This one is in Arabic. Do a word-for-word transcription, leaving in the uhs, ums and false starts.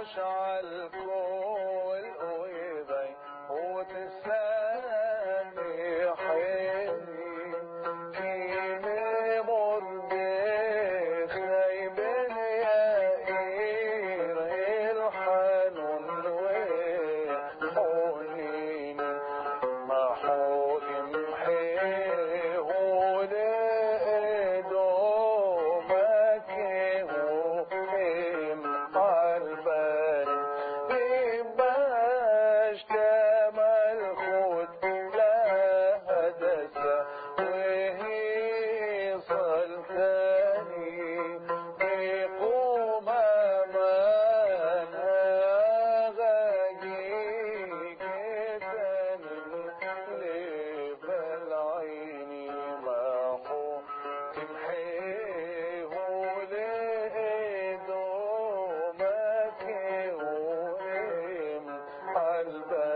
اشعل كل ويبي وتسامي حيني كيمي مربي خيبن يائير الحنون وحنيني محو امحيه لدومك وهم قلبي بباش كمال خد لا هدسة وهي صلتاني بقوم امانها غاقيك لب العيني محو تمحيه لدومك وهم قلبي